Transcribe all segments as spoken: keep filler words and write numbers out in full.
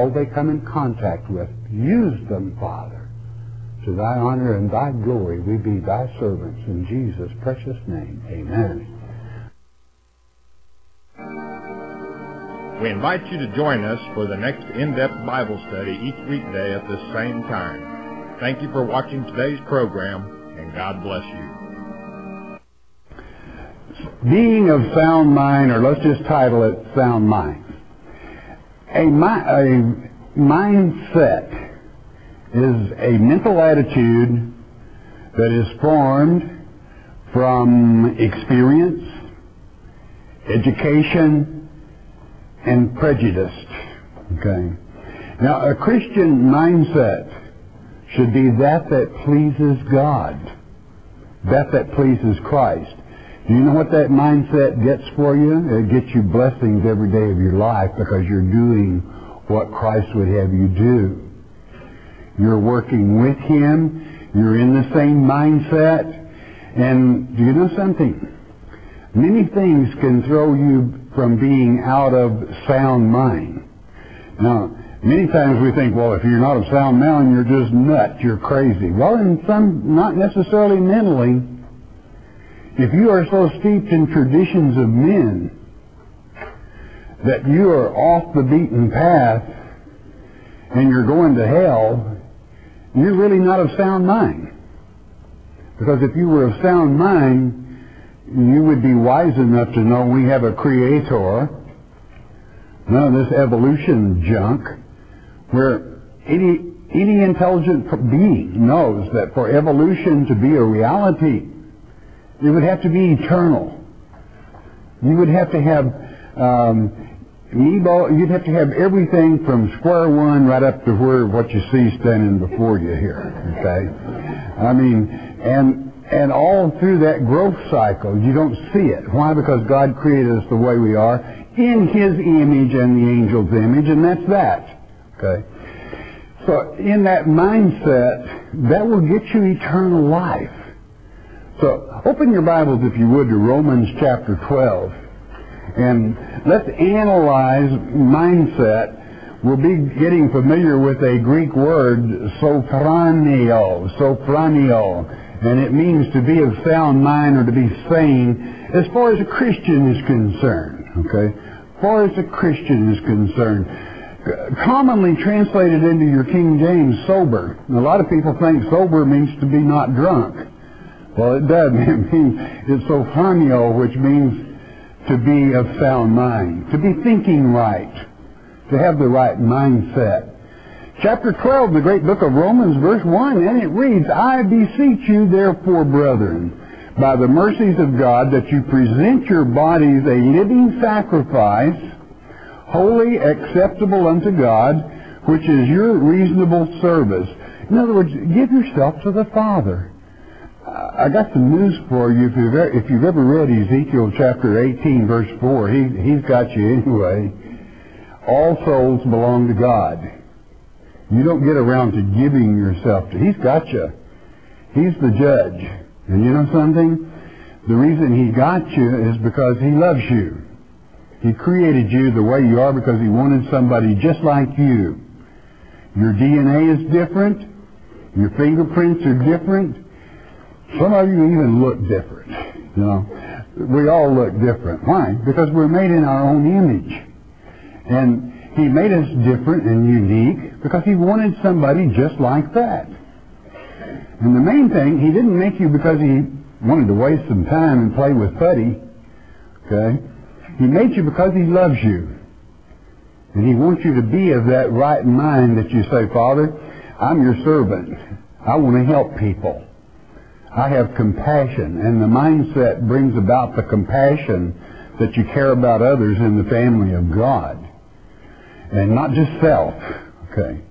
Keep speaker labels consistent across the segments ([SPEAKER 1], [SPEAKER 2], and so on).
[SPEAKER 1] all they come in contact with. Use them, Father, to thy honor and thy glory. We be thy servants. In Jesus' precious name, amen.
[SPEAKER 2] We invite you to join us for the next in-depth Bible study each weekday at this same time. Thank you for watching today's program, and God bless you.
[SPEAKER 1] Being of sound mind, or let's just title it Sound Mind. A, mi- a mindset is a mental attitude that is formed from experience, education, and prejudiced. Okay. Now, a Christian mindset should be that that pleases God, that that pleases Christ. Do you know what that mindset gets for you? It gets you blessings every day of your life because you're doing what Christ would have you do. You're working with Him. You're in the same mindset. And do you know something? Many things can throw you from being out of sound mind. Now, many times we think, well, if you're not of sound mind, you're just nuts, you're crazy. Well, in some, not necessarily mentally. If you are so steeped in traditions of men that you are off the beaten path and you're going to hell, you're really not of sound mind. Because if you were of sound mind, you would be wise enough to know we have a creator, none of this evolution junk, where any, any intelligent being knows that for evolution to be a reality, it would have to be eternal. You would have to have um, Nebo, you'd have to have everything from square one right up to where what you see standing before you here. Okay, I mean, and. And all through that growth cycle, you don't see it. Why? Because God created us the way we are, in His image and the angel's image, and that's that. Okay? So in that mindset, that will get you eternal life. So open your Bibles, if you would, to Romans chapter twelve. And let's analyze mindset. We'll be getting familiar with a Greek word, sophronio, sophronio. And it means to be of sound mind or to be sane as far as a Christian is concerned. Okay? As far as a Christian is concerned. Commonly translated into your King James, sober. And a lot of people think sober means to be not drunk. Well, it does. It means it's sophronio, which means to be of sound mind. To be thinking right. To have the right mindset. Chapter twelve, the great book of Romans, verse one, and it reads, I beseech you, therefore, brethren, by the mercies of God, that you present your bodies a living sacrifice, holy, acceptable unto God, which is your reasonable service. In other words, give yourself to the Father. I got some news for you. If you've ever, if you've ever read Ezekiel chapter eighteen, verse four, he, he's got you anyway. All souls belong to God. You don't get around to giving yourself to. He's got you. He's the judge. And you know something? The reason He got you is because He loves you. He created you the way you are because He wanted somebody just like you. Your D N A is different. Your fingerprints are different. Some of you even look different. You know, we all look different. Why? Because we're made in our own image. And He made us different and unique because He wanted somebody just like that. And the main thing, He didn't make you because He wanted to waste some time and play with putty. Okay? He made you because He loves you. And He wants you to be of that right mind that you say, Father, I'm your servant. I want to help people. I have compassion. And the mindset brings about the compassion that you care about others in the family of God. And not just self, okay,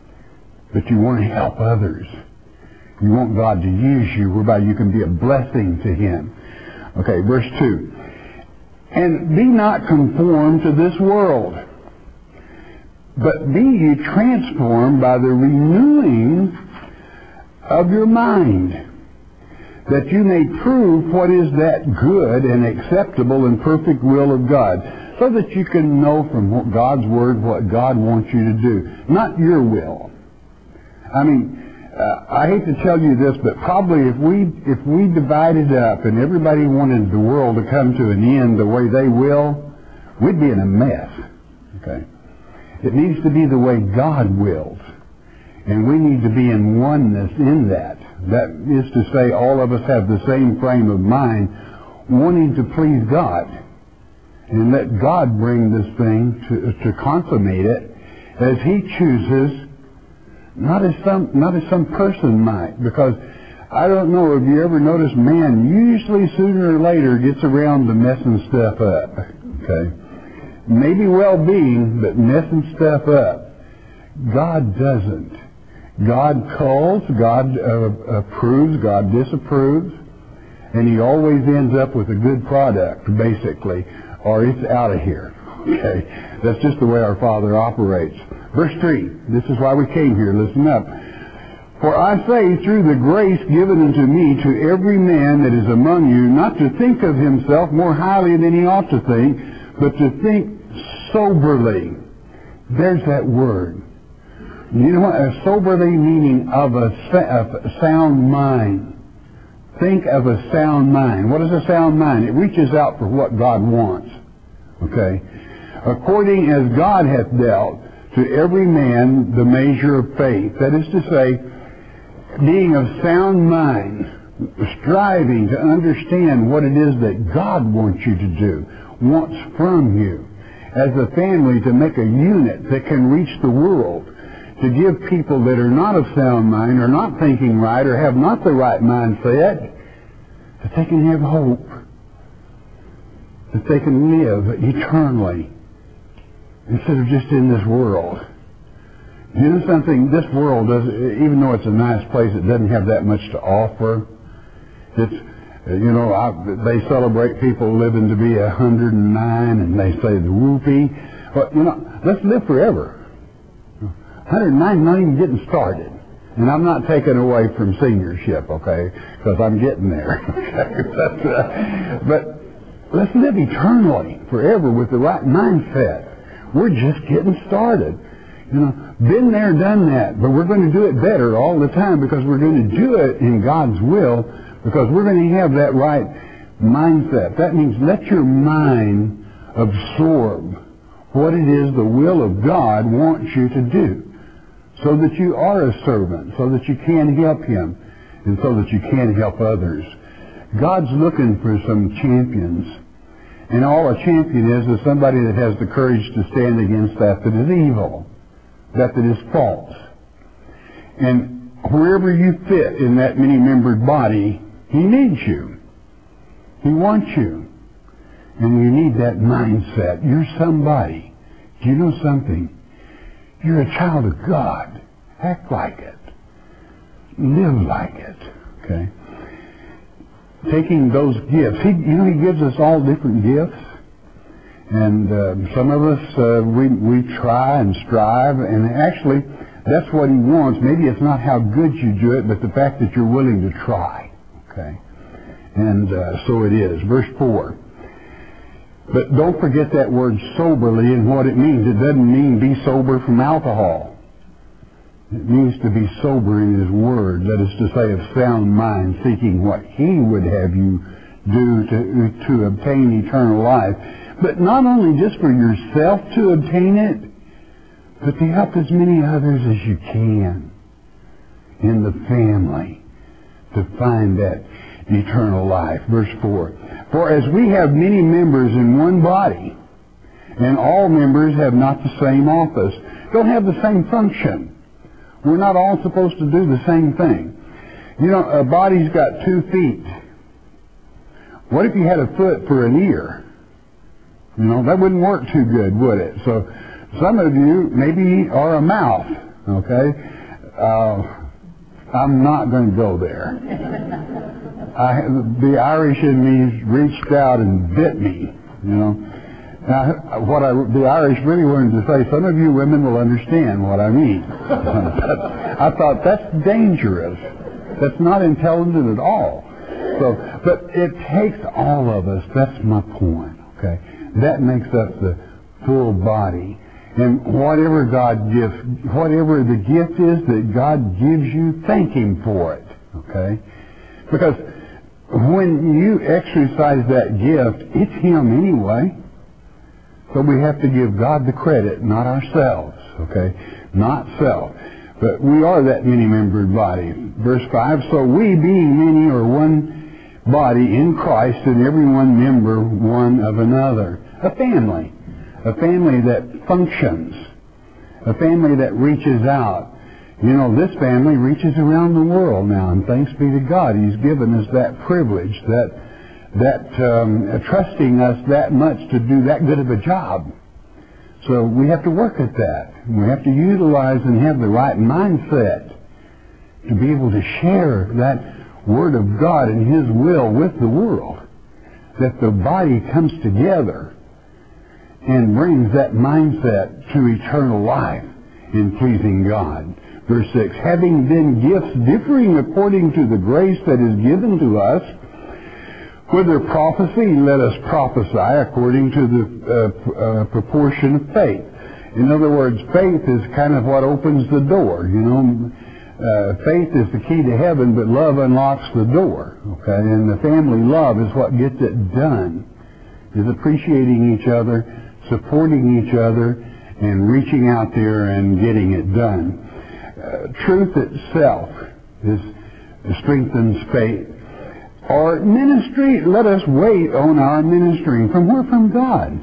[SPEAKER 1] but you want to help others. You want God to use you whereby you can be a blessing to Him. Okay, verse two. And be not conformed to this world, but be ye transformed by the renewing of your mind, that you may prove what is that good and acceptable and perfect will of God. so that you can know from God's Word what God wants you to do, not your will. I mean, uh, I hate to tell you this, but probably if we if we divided up and everybody wanted the world to come to an end the way they will, we'd be in a mess. Okay, it needs to be the way God wills, and we need to be in oneness in that. That is to say, all of us have the same frame of mind, wanting to please God, and let God bring this thing to to consummate it as He chooses. Not as some, not as some person might, because I don't know if you ever noticed, man usually sooner or later gets around to messing stuff up. Okay, maybe well-being, but messing stuff up. God doesn't. God calls, God uh, approves, God disapproves, and He always ends up with a good product, basically, or it's out of here. Okay, that's just the way our Father operates. Verse three, this is why we came here, listen up. For I say, through the grace given unto me, to every man that is among you, not to think of himself more highly than he ought to think, but to think soberly. There's that word. You know what? A soberly meaning of a, of a sound mind. Think of a sound mind. What is a sound mind? It reaches out for what God wants. Okay? According as God hath dealt to every man the measure of faith. That is to say, being of sound mind, striving to understand what it is that God wants you to do, wants from you, as a family to make a unit that can reach the world, to give people that are not of sound mind, or not thinking right, or have not the right mindset, that they can have hope, that they can live eternally, instead of just in this world. You know something? This world, does, even though it's a nice place, it doesn't have that much to offer. It's, you know, I, they celebrate people living to be one hundred nine, and they say the whoopee. But, you know, let's live forever. one hundred nine, not even getting started. And I'm not taking away from seniorship, okay, because I'm getting there. That's, uh, but let's live eternally, forever, with the right mindset. We're just getting started. You know, been there, done that, but we're going to do it better all the time, because we're going to do it in God's will, because we're going to have that right mindset. That means let your mind absorb what it is the will of God wants you to do, so that you are a servant, so that you can help Him, and so that you can help others. God's looking for some champions. And all a champion is, is somebody that has the courage to stand against that that is evil, that that is false. And wherever you fit in that many-membered body, He needs you. He wants you. And you need that mindset. You're somebody. Do you know something? You're a child of God. Act like it. Live like it. Okay? Taking those gifts. He, you know, He gives us all different gifts. And uh, some of us, uh, we, we try and strive, and actually, that's what He wants. Maybe it's not how good you do it, but the fact that you're willing to try. Okay? And uh, so it is. Verse four. But don't forget that word soberly and what it means. It doesn't mean be sober from alcohol. It means to be sober in His Word. That is to say, of sound mind, seeking what He would have you do to, to obtain eternal life. But not only just for yourself to obtain it, but to help as many others as you can in the family to find that eternal life. Verse four. For as we have many members in one body, and all members have not the same office, don't have the same function. We're not all supposed to do the same thing. You know, a body's got two feet. What if you had a foot for an ear? You know, that wouldn't work too good, would it? So some of you maybe are a mouth, okay? Uh, I'm not going to go there. I, the Irish in me reached out and bit me, you know. Now, what I, the Irish really wanted to say, some of you women will understand what I mean. I thought, that's dangerous. That's not intelligent at all. So, but it takes all of us. That's my point, okay? that makes up the full body. And whatever God gives, whatever the gift is that God gives you, thank Him for it. Okay? Because when you exercise that gift, it's Him anyway. So we have to give God the credit, not ourselves. Okay? Not self. But we are that many-membered body. Verse five, so we, being many, are one body in Christ, and every one member one of another. A family. A family that functions. A family that reaches out. You know, this family reaches around the world now, and thanks be to God, He's given us that privilege, that, that um, trusting us that much to do that good of a job. So we have to work at that. We have to utilize and have the right mindset to be able to share that Word of God and His will with the world. That the body comes together and brings that mindset to eternal life in pleasing God. Verse six, having then gifts differing according to the grace that is given to us, whether prophecy, let us prophesy according to the uh, uh, proportion of faith. In other words, faith is kind of what opens the door. You know, uh, faith is the key to heaven, but love unlocks the door. Okay, and the family love is what gets it done. Is appreciating each other, supporting each other, and reaching out there and getting it done. Uh, truth itself is strengthens faith. Or ministry, let us wait on our ministering. From where? From God.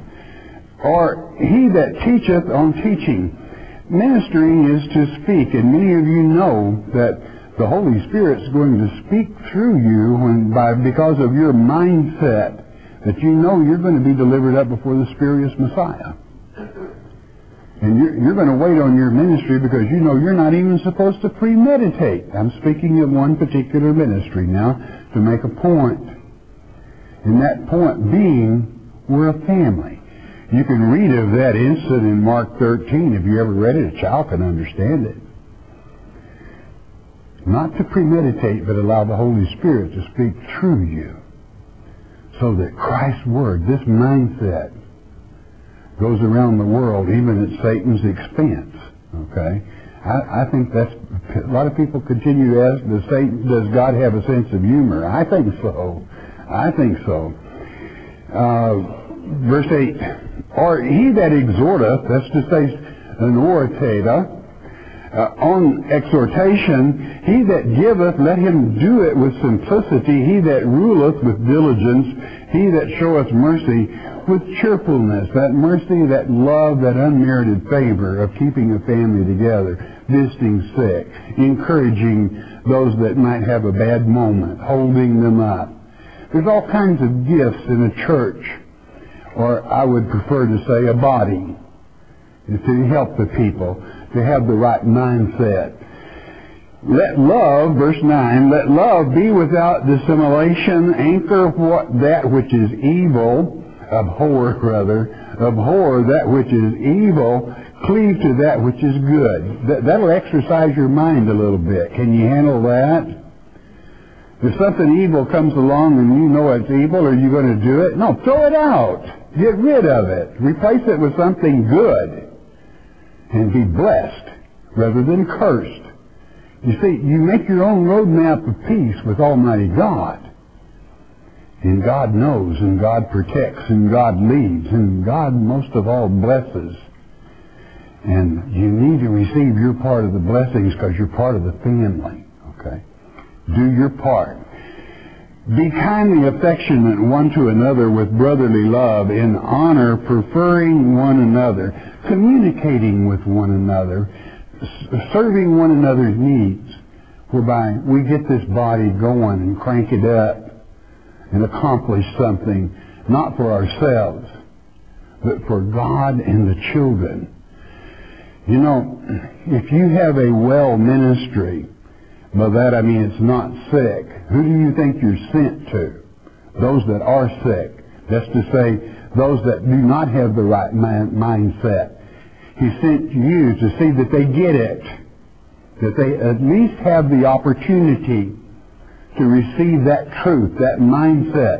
[SPEAKER 1] Or he that teacheth on teaching. Ministering is to speak, and many of you know that the Holy Spirit is going to speak through you when, by because of your mindset that you know you're going to be delivered up before the spurious Messiah. And you're, you're going to wait on your ministry because you know you're not even supposed to premeditate. I'm speaking of one particular ministry now to make a point. And that point being, we're a family. You can read of that incident in Mark thirteen. If you ever read it, a child can understand it. Not to premeditate, but allow the Holy Spirit to speak through you. So that Christ's Word, this mindset, goes around the world, even at Satan's expense. Okay? I, I think that's... A lot of people continue to ask, does, Satan, does God have a sense of humor? I think so. I think so. Uh, verse eight. Or he that exhorteth, that's to say, an orator, uh, on exhortation, he that giveth, let him do it with simplicity. He that ruleth with diligence. He that showeth mercy with cheerfulness. That mercy, that love, that unmerited favor of keeping a family together, visiting sick, encouraging those that might have a bad moment, holding them up. There's all kinds of gifts in a church, or I would prefer to say a body, to help the people, to have the right mindset. Let love, verse nine, let love be without dissimulation, anchor what that which is evil, abhor rather, abhor that which is evil, cleave to that which is good. That, that'll exercise your mind a little bit. Can you handle that? If something evil comes along and you know it's evil, are you going to do it? No, throw it out. Get rid of it. Replace it with something good. And be blessed rather than cursed. You see, you make your own roadmap of peace with Almighty God. And God knows, and God protects, and God leads, and God most of all blesses. And you need to receive your part of the blessings because you're part of the family. Okay? Do your part. Be kindly affectionate one to another with brotherly love, in honor, preferring one another, communicating with one another, serving one another's needs, whereby we get this body going and crank it up and accomplish something, not for ourselves, but for God and the children. You know, if you have a well ministry, by that I mean it's not sick, who do you think you're sent to? Those that are sick. That's to say, those that do not have the right mind, mindset. He sent you to see that they get it, that they at least have the opportunity to receive that truth, that mindset,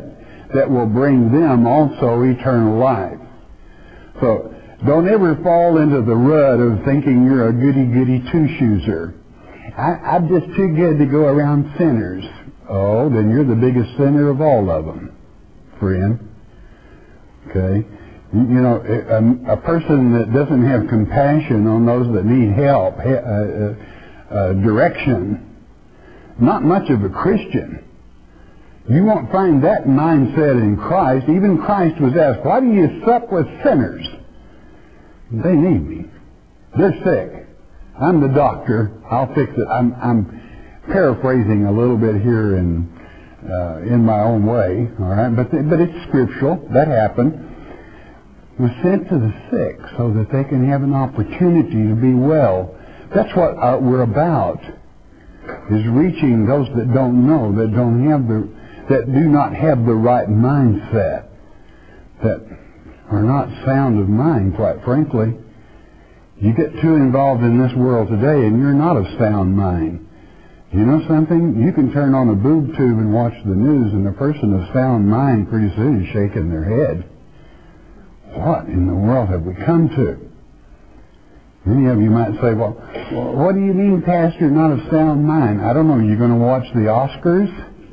[SPEAKER 1] that will bring them also eternal life. So don't ever fall into the rut of thinking you're a goody-goody two-shoeser. I, I'm just too good to go around sinners. Oh, then you're the biggest sinner of all of them, friend. Okay? You, you know, a, a person that doesn't have compassion on those that need help, uh, uh, uh, direction, not much of a Christian. You won't find that mindset in Christ. Even Christ was asked, why do you sup with sinners? They need me. They're sick. I'm the doctor. I'll fix it. I'm, I'm paraphrasing a little bit here in uh, in my own way, all right? But but it's scriptural. That happened. Was sent to the sick so that they can have an opportunity to be well. That's what uh, we're about. Is reaching those that don't know, that don't have the, that do not have the right mindset, that are not sound of mind, quite frankly. You get too involved in this world today and you're not of sound mind. You know something? You can turn on a boob tube and watch the news and a person of sound mind pretty soon is shaking their head. What in the world have we come to? Many of you might say, well, what do you mean, Pastor, not of sound mind? I don't know. You're going to watch the Oscars?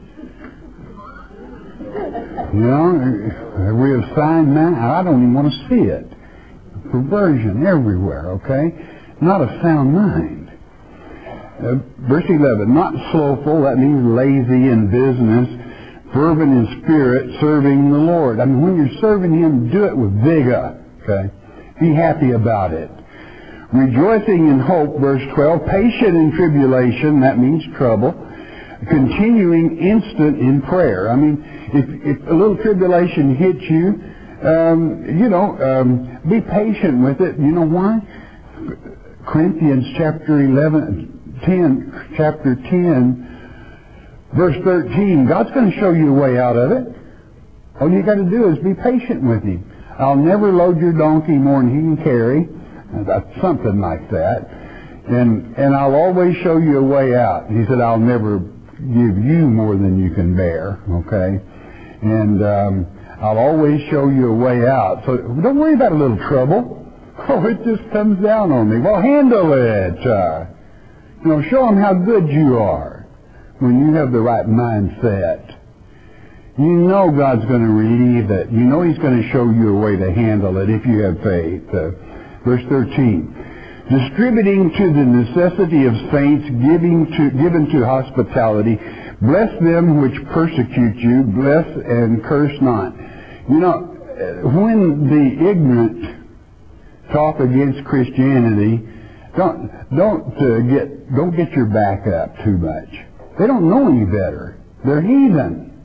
[SPEAKER 1] You know, are we of sound mind? I don't even want to see it. Perversion everywhere, okay? Not a sound mind. Uh, verse eleven, not slothful, that means lazy in business, fervent in spirit, serving the Lord. I mean, when you're serving Him, do it with vigor, okay? Be happy about it. Rejoicing in hope, verse twelve, patient in tribulation, that means trouble, continuing instant in prayer. I mean, if, if a little tribulation hits you, Um, you know, um, be patient with it. You know why? Corinthians chapter eleven, ten, chapter ten, verse thirteen. God's going to show you a way out of it. All you got to do is be patient with Him. I'll never load your donkey more than he can carry. That's something like that. And and I'll always show you a way out. He said, I'll never give you more than you can bear. Okay, and. Um, I'll always show you a way out. So don't worry about a little trouble. Oh, it just comes down on me. Well, handle it. Uh, you know, show them how good you are when you have the right mindset. You know God's going to relieve it. You know He's going to show you a way to handle it if you have faith. Uh, verse thirteen. Distributing to the necessity of saints, giving to, given to hospitality, bless them which persecute you, bless and curse not. You know, when the ignorant talk against Christianity, don't don't uh, get don't get your back up too much. They don't know any better. They're heathen,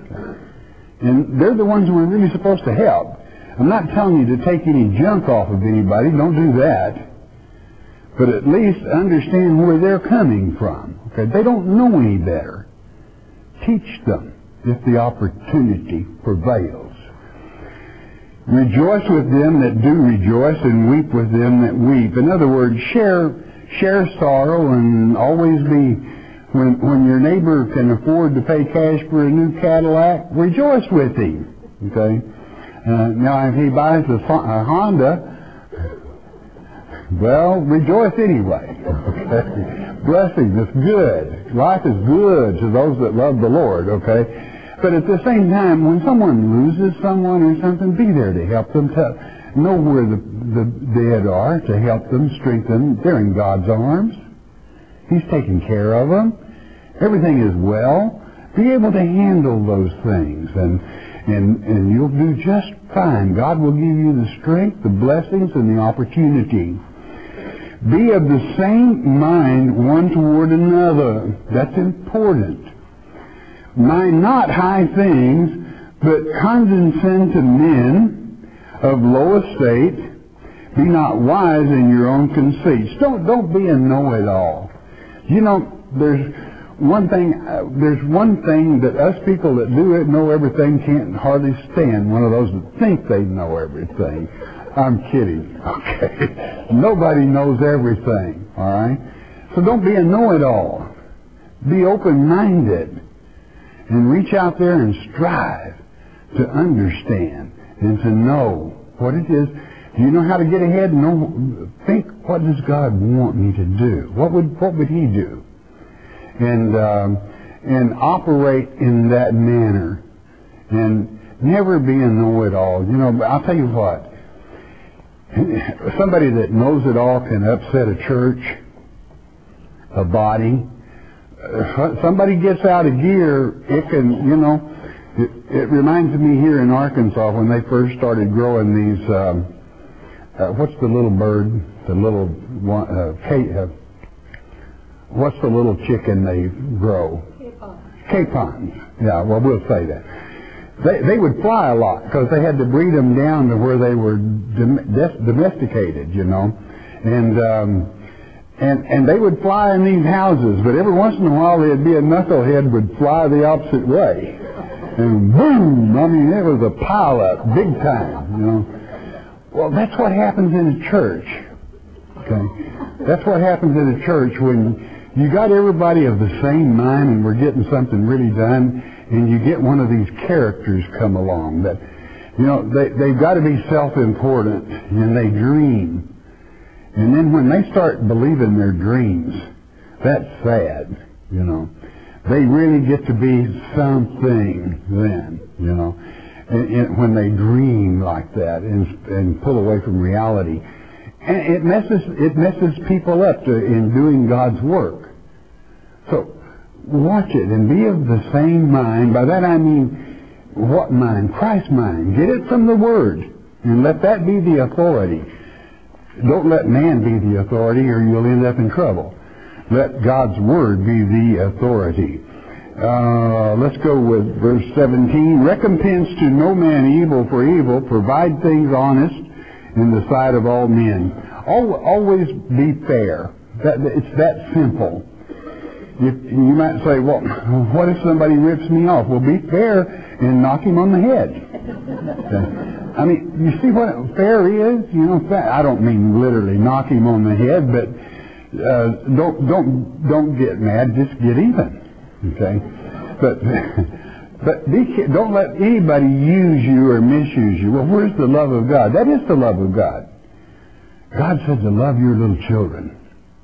[SPEAKER 1] and they're the ones we're really supposed to help. I'm not telling you to take any junk off of anybody. Don't do that. But at least understand where they're coming from. Okay, they don't know any better. Teach them if the opportunity prevails. Rejoice with them that do rejoice, and weep with them that weep. In other words, share share sorrow, and always be, when when your neighbor can afford to pay cash for a new Cadillac, rejoice with him. Okay. Uh, now, if he buys a, a Honda, well, rejoice anyway. Okay. Blessing is good. Life is good to those that love the Lord. Okay. But at the same time, when someone loses someone or something, be there to help them, to know where the, the dead are, to help them, strengthen them. They're in God's arms. He's taking care of them. Everything is well. Be able to handle those things, and and and you'll do just fine. God will give you the strength, the blessings, and the opportunity. Be of the same mind one toward another. That's important. Mind not high things, but condescend to men of low estate. Be not wise in your own conceits. Don't don't be a know-it-all. You know, there's one thing. Uh, there's one thing that us people that do it know everything can't hardly stand. One of those that think they know everything. I'm kidding. Okay, nobody knows everything. All right. So don't be a know-it-all. Be open-minded. And reach out there and strive to understand and to know what it is. Do you know how to get ahead? Know, think, what does God want me to do? What would what would He do? And um, and operate in that manner, and never be a know-it-all. You know, but I'll tell you what. Somebody that knows it all can upset a church, a body. Uh, somebody gets out of gear, it can, you know. It, it reminds me here in Arkansas when they first started growing these. Um, uh, what's the little bird? The little one. Uh, Kate, uh, what's the little chicken they grow? Capons. Capons. Yeah. Well, we'll say that. They they would fly a lot because they had to breed them down to where they were dom- domesticated, you know, and um, and and they would fly in these houses. But every once in a while, there'd be a knucklehead would fly the opposite way, and boom! I mean, it was a pile up, big time, you know. Well, that's what happens in a church. Okay, that's what happens in a church when you got everybody of the same mind, and we're getting something really done. And you get one of these characters come along that, you know, they, they've got to be self-important, and they dream. And then when they start believing their dreams, that's sad, you know. They really get to be something then, you know, and, and when they dream like that and, and pull away from reality. And it messes, it messes people up to, in doing God's work. So, watch it and be of the same mind. By that I mean, what mind? Christ's mind. Get it from the Word and let that be the authority. Don't let man be the authority or you'll end up in trouble. Let God's Word be the authority. Uh, let's go with verse seventeen. Recompense to no man evil for evil. Provide things honest in the sight of all men. Always be fair. That, it's that simple. If, you might say, well, what if somebody rips me off? Well, be fair and knock him on the head. Okay. I mean, you see what fair is? You know, I don't mean literally knock him on the head, but uh, don't don't don't get mad. Just get even. Okay, but but be, don't let anybody use you or misuse you. Well, where's the love of God? That is the love of God. God said to love your little children.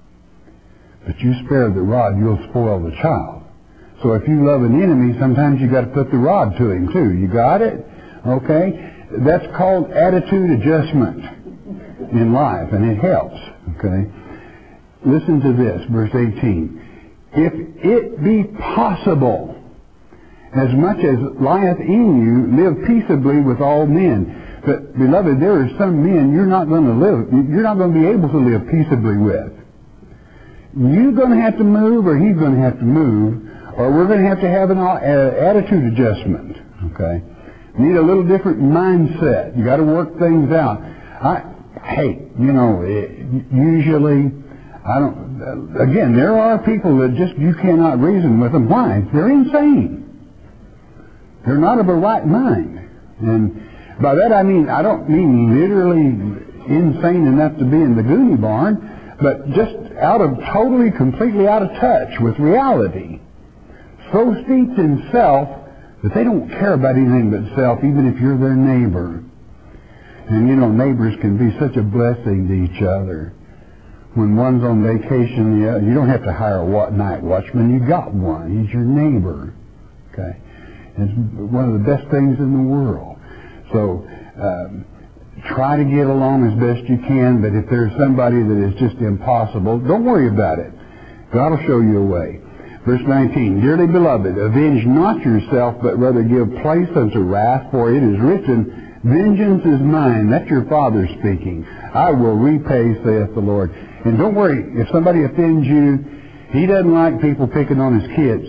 [SPEAKER 1] But you spare the rod, you'll spoil the child. So if you love an enemy, sometimes you got to put the rod to him too. You got it? Okay? That's called attitude adjustment in life, and it helps. Okay? Listen to this, verse eighteen. If it be possible, as much as lieth in you, live peaceably with all men. But beloved, there are some men you're not going to live, you're not going to be able to live peaceably with. You're going to have to move, or he's going to have to move, or we're going to have to have an uh, attitude adjustment. Okay, need a little different mindset. You got to work things out. I, hey, you know, it, usually, I don't. Uh, again, there are people that just you cannot reason with them. Why? They're insane. They're not of a right mind, and by that I mean I don't mean literally insane enough to be in the Goonie barn. But just out of, totally, completely out of touch with reality. So steeped in self that they don't care about anything but self, even if you're their neighbor. And you know, neighbors can be such a blessing to each other. When one's on vacation, you don't have to hire a night watchman. You got one. He's your neighbor. Okay? It's one of the best things in the world. So, um, try to get along as best you can, but if there's somebody that is just impossible, don't worry about it. God will show you a way. Verse nineteen, Dearly beloved, avenge not yourself, but rather give place unto wrath, for it is written, Vengeance is mine. That's your Father speaking. I will repay, saith the Lord. And don't worry, if somebody offends you, He doesn't like people picking on His kids.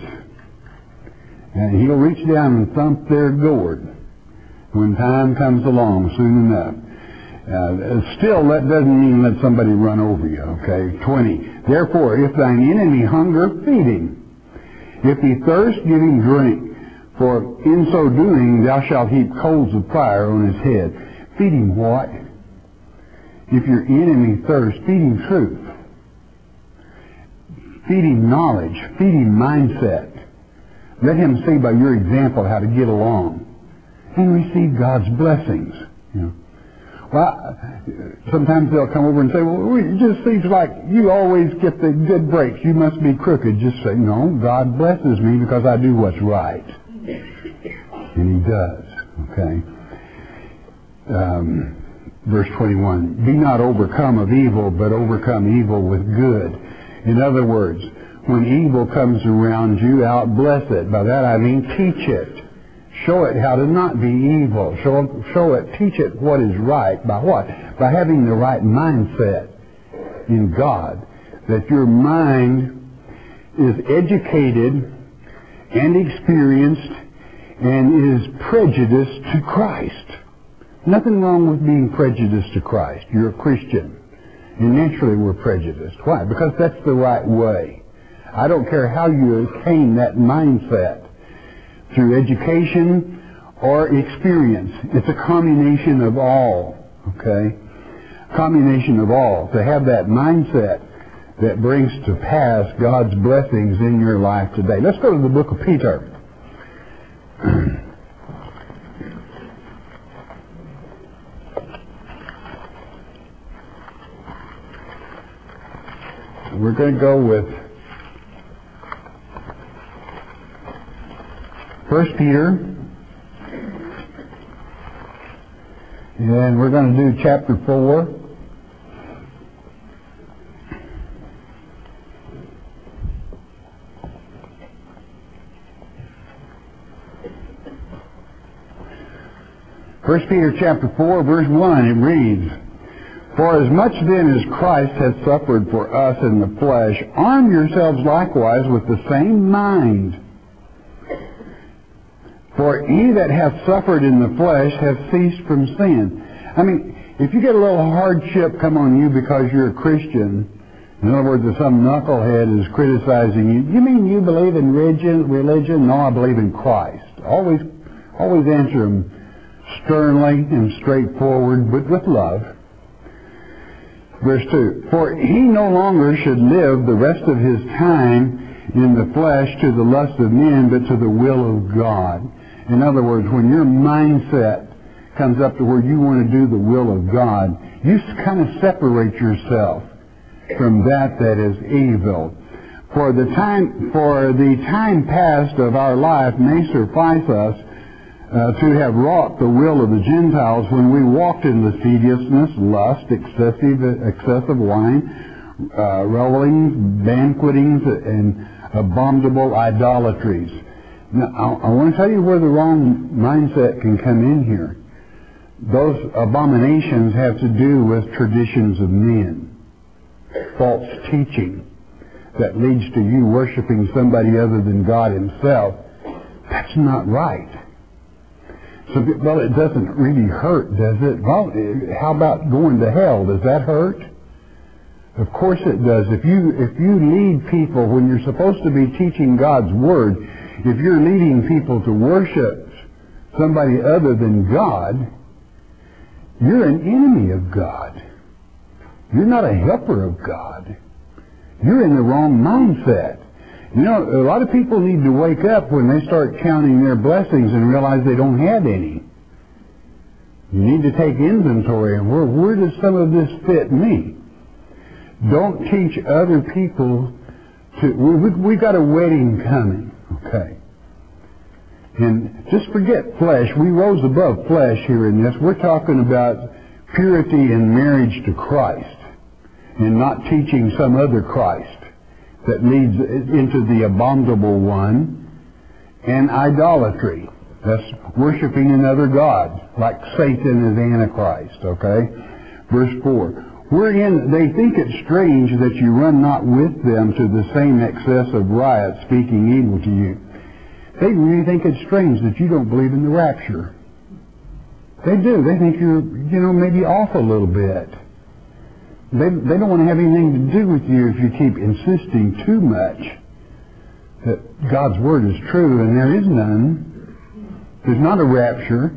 [SPEAKER 1] And He'll reach down and thump their gourd when time comes along soon enough. Uh, still, that doesn't mean let somebody run over you, okay? twenty. Therefore, if thine enemy hunger, feed him. If he thirst, give him drink. For in so doing, thou shalt heap coals of fire on his head. Feed him what? If your enemy thirsts, feed him truth. Feed him knowledge. Feed him mindset. Let him see by your example how to get along. and receive God's blessings. You know. Well, sometimes they'll come over and say, well, it just seems like you always get the good breaks. You must be crooked. Just say, no, God blesses me because I do what's right. And He does. Okay. Um, verse twenty-one, be not overcome of evil, but overcome evil with good. In other words, when evil comes around you, out-bless it. By that I mean teach it. Show it how to not be evil. Show, show it, teach it what is right. By what? By having the right mindset in God. That your mind is educated and experienced and is prejudiced to Christ. Nothing wrong with being prejudiced to Christ. You're a Christian. And naturally we're prejudiced. Why? Because that's the right way. I don't care how you attain that mindset. Through education or experience. It's a combination of all. Okay? Combination of all. To have that mindset that brings to pass God's blessings in your life today. Let's go to the book of Peter. We're going to go with First Peter, and we're going to do chapter four. First Peter chapter four, verse one, it reads, for as much then as Christ hath suffered for us in the flesh, arm yourselves likewise with the same mind. For he that hath suffered in the flesh hath ceased from sin. I mean, if you get a little hardship come on you because you're a Christian, in other words, if some knucklehead is criticizing you, you mean you believe in religion? Religion? No, I believe in Christ. Always, always answer them sternly and straightforward, but with love. Verse two, for he no longer should live the rest of his time in the flesh to the lust of men, but to the will of God. In other words, when your mindset comes up to where you want to do the will of God, you kind of separate yourself from that that is evil. For the time, for the time past of our life may suffice us uh, to have wrought the will of the Gentiles when we walked in lasciviousness, lust, excessive, excessive wine, uh, revelings, banquetings, and abominable idolatries. Now, I, I want to tell you where the wrong mindset can come in here. Those abominations have to do with traditions of men. False teaching that leads to you worshiping somebody other than God Himself. That's not right. So, well, it doesn't really hurt, does it? Well, how about going to hell? Does that hurt? Of course it does. If you if you lead people when you're supposed to be teaching God's Word, if you're leading people to worship somebody other than God, you're an enemy of God. You're not a helper of God. You're in the wrong mindset. You know, a lot of people need to wake up when they start counting their blessings and realize they don't have any. You need to take inventory of where, where does some of this fit me? Don't teach other people to... We, we, we got a wedding coming. Okay. And just forget flesh. We rose above flesh here in this. We're talking about purity in marriage to Christ and not teaching some other Christ that leads into the abominable one and idolatry. That's worshiping another god like Satan is Antichrist. Okay? Verse four. Wherein they think it strange that you run not with them to the same excess of riot, speaking evil to you. They really think it's strange that you don't believe in the rapture. They do. They think you're, you know, maybe off a little bit. They, they don't want to have anything to do with you if you keep insisting too much that God's Word is true, and there is none. There's not a rapture.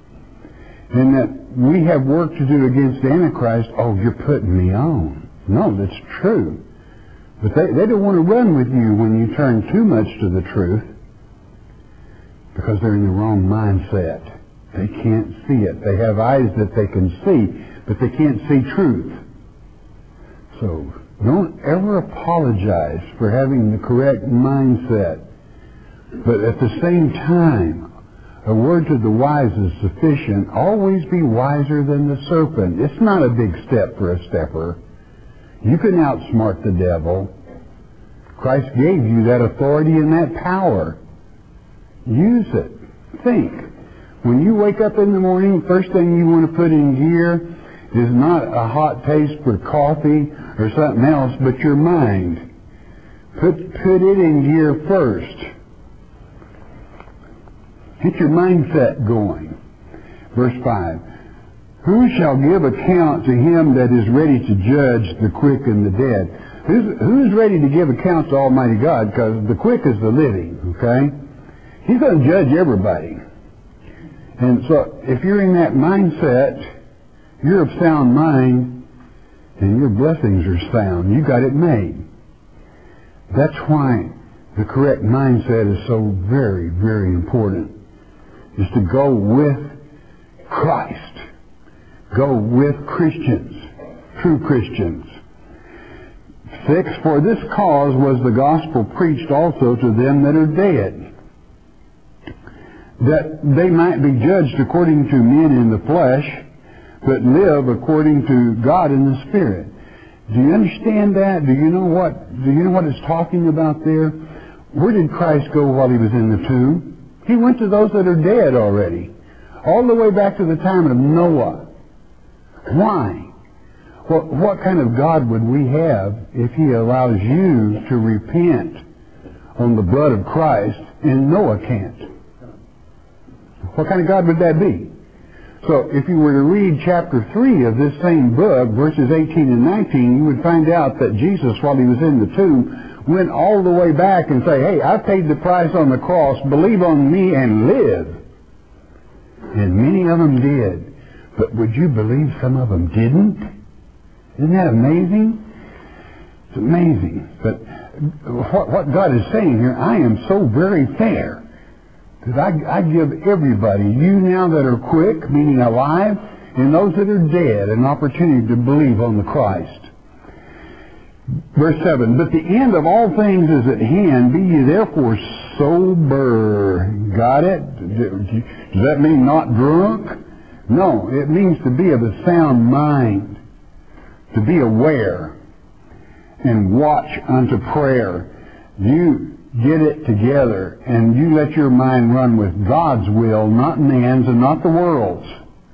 [SPEAKER 1] And that we have work to do against the Antichrist. Oh, you're putting me on. No, that's true. But they, they don't want to run with you when you turn too much to the truth, because they're in the wrong mindset. they can't see it. They have eyes that they can see, but they can't see truth. So don't ever apologize for having the correct mindset. But at the same time, a word to the wise is sufficient. Always be wiser than the serpent. It's not a big step for a stepper. You can outsmart the devil. Christ gave you that authority and that power. Use it. Think. When you wake up in the morning, first thing you want to put in gear is not a hot taste for coffee or something else, but your mind. Put, put it in gear first. Get your mindset going. Verse five. Who shall give account to him that is ready to judge the quick and the dead? Who's, who's ready to give account to Almighty God? Because the quick is the living, okay? He's going to judge everybody. And so if you're in that mindset, you're of sound mind, and your blessings are sound. You got it made. That's why the correct mindset is so very, very important. Is to go with Christ. Go with Christians. True Christians. Six, for this cause was the gospel preached also to them that are dead, that they might be judged according to men in the flesh, but live according to God in the Spirit. Do you understand that? Do you know what, do you know what it's talking about there? Where did Christ go while he was in the tomb? He went to those that are dead already. All the way back to the time of Noah. Why? Well, what kind of God would we have if he allows you to repent on the blood of Christ and Noah can't? What kind of God would that be? So if you were to read chapter three of this same book, verses eighteen and nineteen, you would find out that Jesus, while he was in the tomb, went all the way back and say, hey, I paid the price on the cross, believe on me and live. And many of them did. But would you believe some of them didn't? Isn't that amazing? It's amazing. But what, what God is saying here, I am so very fair that I, I give everybody, you now that are quick, meaning alive, and those that are dead, an opportunity to believe on the Christ. Verse seven, but the end of all things is at hand, be ye therefore sober. Got it? Does that mean not drunk? No, it means to be of a sound mind, to be aware, and watch unto prayer. You get it together, and you let your mind run with God's will, not man's and not the world's.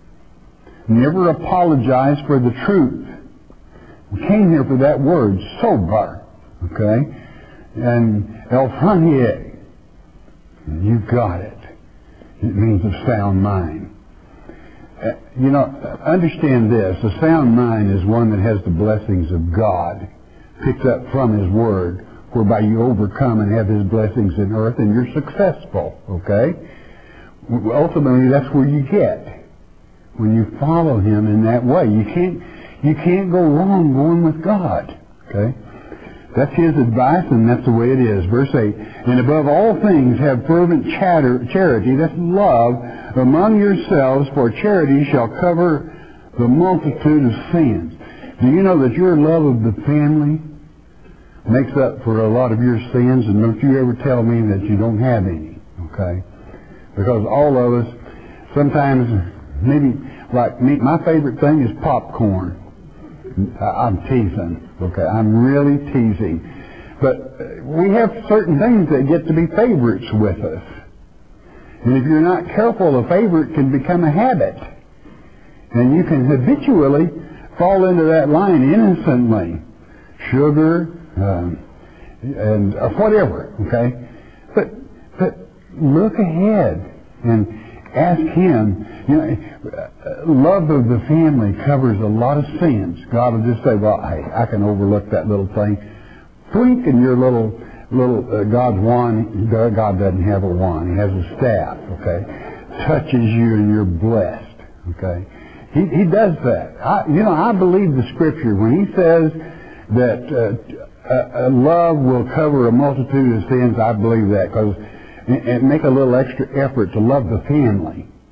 [SPEAKER 1] Never apologize for the truth. We came here for that word, sober, okay? And elfranier, you've got it. It means a sound mind. Uh, you know, understand this. A sound mind is one that has the blessings of God, picked up from His Word, whereby you overcome and have His blessings in earth, and you're successful, okay? Ultimately, that's where you get. When you follow Him in that way. You can't, you can't go wrong going with God, okay? That's His advice, and that's the way it is. Verse eight, and above all things have fervent chatter, charity, that's love, among yourselves, for charity shall cover the multitude of sins. Do you know that your love of the family makes up for a lot of your sins? And don't you ever tell me that you don't have any, okay? Because all of us, sometimes, maybe, like me, my favorite thing is popcorn. I'm teasing, okay? I'm really teasing. But we have certain things that get to be favorites with us. And if you're not careful, a favorite can become a habit. And you can habitually fall into that line innocently. Sugar, um, and uh, whatever, okay? But, but look ahead and ask Him. You know, love of the family covers a lot of sins. God will just say, well, hey, I can overlook that little thing. Blink in your little, little uh, God's wand. God doesn't have a wand. He has a staff, okay? Touches you and you're blessed, okay? He, he does that. I, you know, I believe the Scripture. When He says that uh, uh, love will cover a multitude of sins, I believe that. Because and, and make a little extra effort to love the family.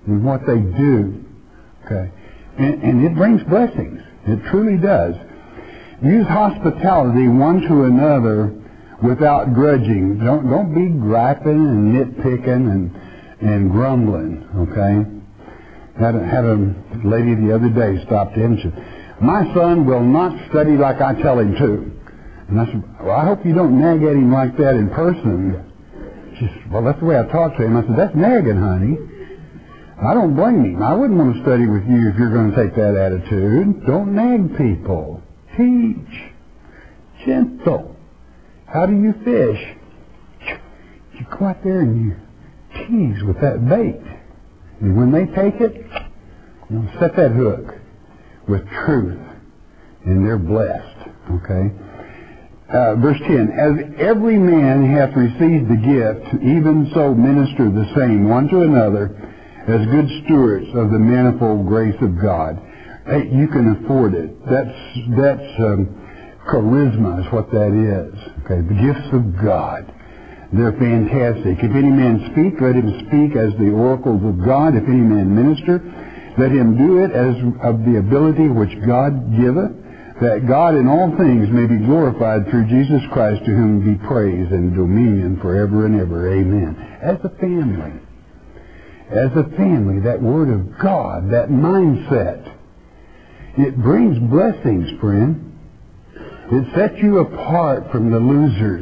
[SPEAKER 1] in what they do. Okay? And, and it brings blessings. It truly does. Use hospitality one to another without grudging. Don't don't be griping and nitpicking and and grumbling. Okay? Had a, had a lady the other day stopped in and said, "My son will not study like I tell him to." And I said, "Well, I hope you don't nag at him like that in person." She said, "Well, that's the way I talk to him." I said, "That's nagging, honey. I don't blame him. I wouldn't want to study with you if you're going to take that attitude. Don't nag people. Teach. Gentle. How do you fish? You go out there and you tease with that bait. And when they take it, you know, set that hook with truth. And they're blessed. Okay? Uh, verse ten, as every man hath received the gift, even so minister the same one to another as good stewards of the manifold grace of God. Hey, you can afford it. That's that's um, charisma is what that is. Okay, the gifts of God. They're fantastic. If any man speak, let him speak as the oracles of God. If any man minister, let him do it as of the ability which God giveth, that God in all things may be glorified through Jesus Christ, to whom be praise and dominion forever and ever. Amen. As a family, as a family, that Word of God, that mindset, it brings blessings, friend. It sets you apart from the losers.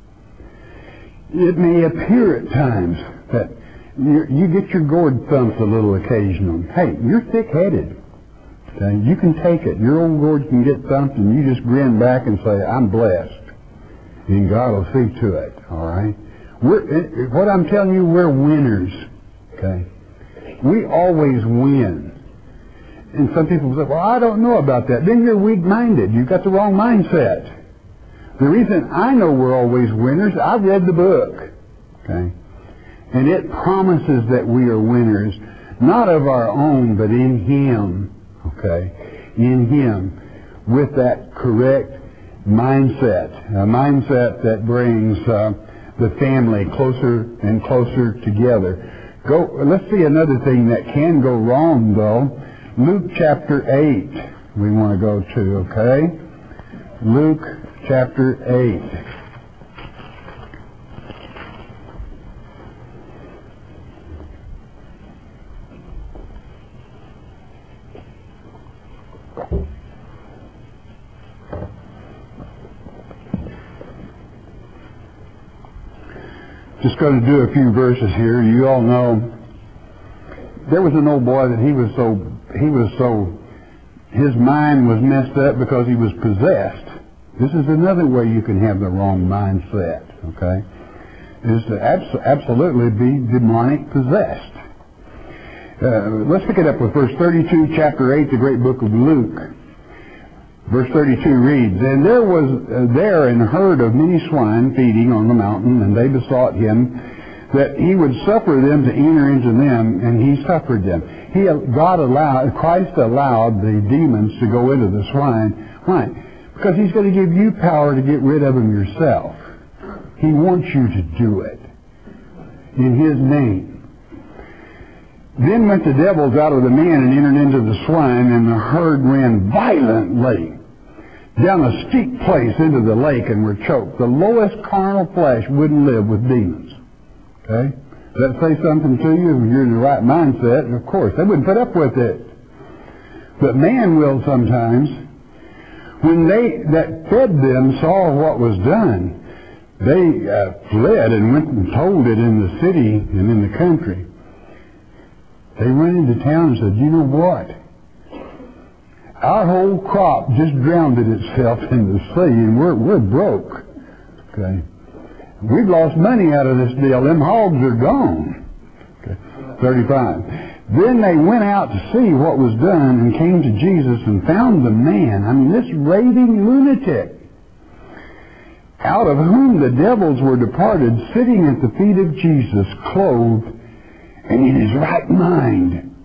[SPEAKER 1] It may appear at times that you, you get your gourd thumped a little occasionally. Hey, you're thick-headed. Okay? You can take it. Your old gourd can get thumped, and you just grin back and say, "I'm blessed." And God will see to it. All right? We're, what I'm telling you, we're winners. Okay? We always win. And some people say, "Well, I don't know about that." Then you're weak-minded. You've got the wrong mindset. The reason I know we're always winners, I've read the book. Okay? And it promises that we are winners, not of our own, but in Him. Okay? In Him. With that correct mindset. A mindset that brings uh, the family closer and closer together. Go. Let's see another thing that can go wrong, though. Luke chapter eight we want to go to, okay? Luke chapter eight. Just going to do a few verses here. You all know there was an old boy that he was so, he was so, his mind was messed up because he was possessed. This is another way you can have the wrong mindset, okay? Is to abs- absolutely be demonic possessed. Uh, let's pick it up with verse thirty-two, chapter eight, the great book of Luke. Verse thirty-two reads, "And there was uh, there an herd of many swine feeding on the mountain, and they besought him that he would suffer them to enter into them, and he suffered them." He, God allowed, Christ allowed the demons to go into the swine. Why? Because He's going to give you power to get rid of them yourself. He wants you to do it in His name. Then went the devils out of the man and entered into the swine, and the herd ran violently down a steep place into the lake and were choked. The lowest carnal flesh wouldn't live with demons. Okay? Does that say something to you? If you're in the right mindset, of course. They wouldn't put up with it. But man will sometimes. When they that fed them saw what was done, they uh, fled and went and told it in the city and in the country. They went into town and said, "You know what? Our whole crop just drowned itself in the sea, and we're we're broke. Okay, we've lost money out of this deal. Them hogs are gone." Okay. thirty-five. Then they went out to see what was done and came to Jesus and found the man, I mean this raving lunatic, out of whom the devils were departed, sitting at the feet of Jesus, clothed and in his right mind.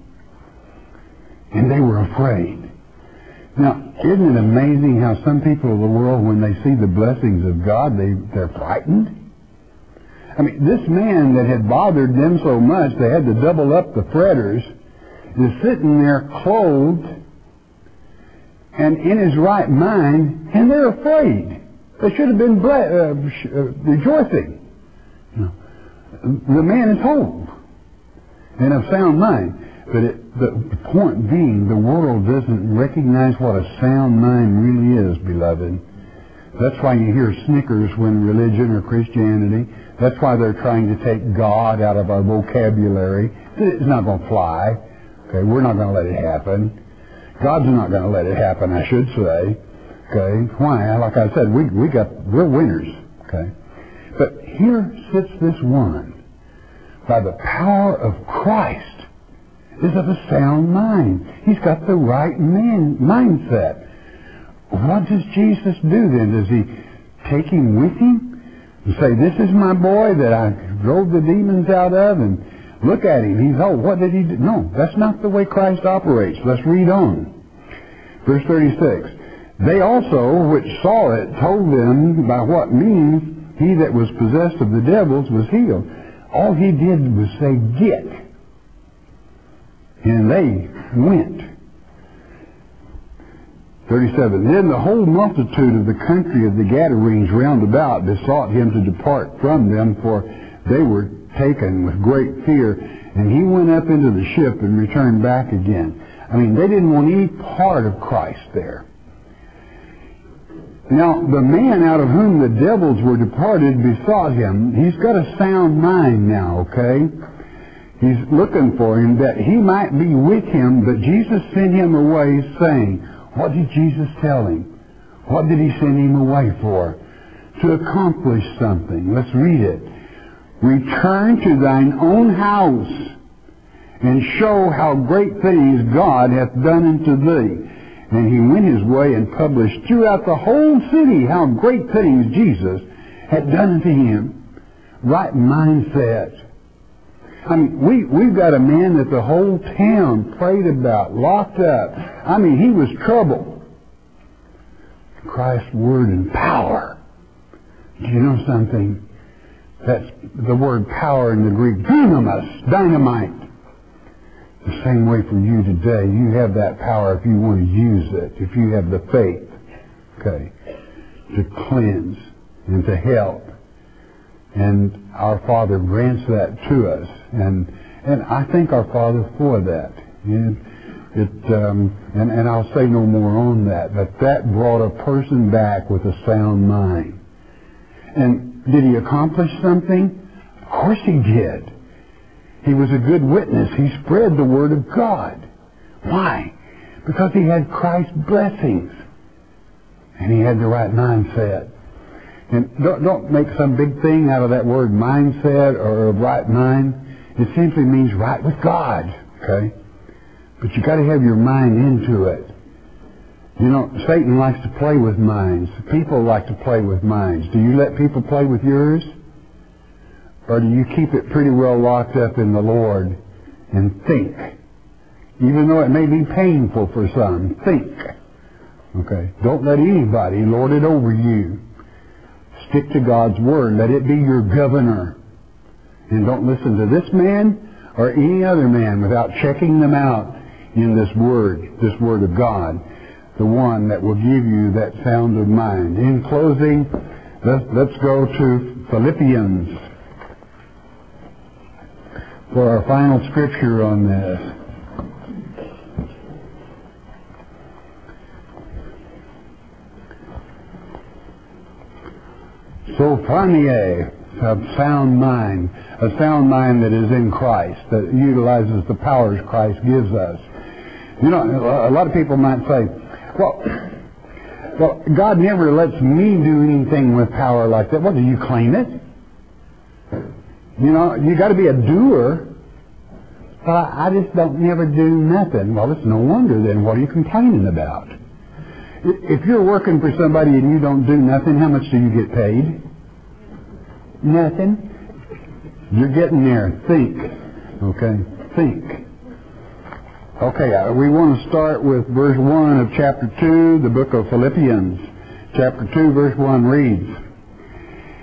[SPEAKER 1] And they were afraid. Now, isn't it amazing how some people of the world, when they see the blessings of God, they, they're frightened? I mean, this man that had bothered them so much, they had to double up the fretters, is sitting there clothed and in his right mind, and they're afraid. They should have been ble- uh, uh, rejoicing. You know, the man is whole and of sound mind. But it, the, the point being, the world doesn't recognize what a sound mind really is, beloved. That's why you hear snickers when religion or Christianity. That's why they're trying to take God out of our vocabulary. It's not going to fly. Okay, we're not going to let it happen. God's not going to let it happen, I should say. Okay, why? Like I said, we we got we're winners. Okay, but here sits this one, by the power of Christ, is of a sound mind. He's got the right man mindset. What does Jesus do then? Does he take him with him and say, "This is my boy that I drove the demons out of," and look at him, he's, oh, what did he do? No, that's not the way Christ operates. Let's read on. Verse thirty-six. They also, which saw it, told them by what means he that was possessed of the devils was healed. All he did was say, "Get." And they went. thirty-seven. Then the whole multitude of the country of the Gadarenes round about besought him to depart from them, for they were taken with great fear. And he went up into the ship and returned back again. I mean, they didn't want any part of Christ there. Now, the man out of whom the devils were departed besought him. He's got a sound mind now, okay? He's looking for him that he might be with him, but Jesus sent him away saying, what did Jesus tell him? What did he send him away for? To accomplish something. Let's read it. Return to thine own house and show how great things God hath done unto thee. And he went his way and published throughout the whole city how great things Jesus had done unto him. Right mindset. I mean, we, we've got a man that the whole town prayed about, locked up. I mean, he was trouble. Christ's word and power. Do you know something? That's the word power in the Greek, dynamis, dynamite. The same way for you today. You have that power if you want to use it, if you have the faith, okay, to cleanse and to help. And our Father grants that to us. And and I thank our Father for that. And, it, um, and, and I'll say no more on that, but that brought a person back with a sound mind. And did he accomplish something? Of course he did. He was a good witness. He spread the Word of God. Why? Because he had Christ's blessings. And he had the right mindset. And don't, don't make some big thing out of that word mindset or right mind. It simply means right with God. Okay? But you got to have your mind into it. You know, Satan likes to play with minds. People like to play with minds. Do you let people play with yours? Or do you keep it pretty well locked up in the Lord and think? Even though it may be painful for some, think. Okay? Don't let anybody lord it over you. Stick to God's Word. Let it be your governor. And don't listen to this man or any other man without checking them out in this Word, this Word of God, the one that will give you that sound of mind. In closing, let's, let's go to Philippians for our final scripture on this. Sophronia, a sound mind, a sound mind that is in Christ, that utilizes the powers Christ gives us. You know, a lot of people might say, well, well, God never lets me do anything with power like that. Well, do you claim it? You know, you got to be a doer. Well, I just don't never do nothing. Well, it's no wonder then. What are you complaining about? If you're working for somebody and you don't do nothing, how much do you get paid? Nothing. You're getting there. Think. Okay? Think. Okay, uh, we want to start with verse one of chapter two, the book of Philippians. Chapter two, verse one reads,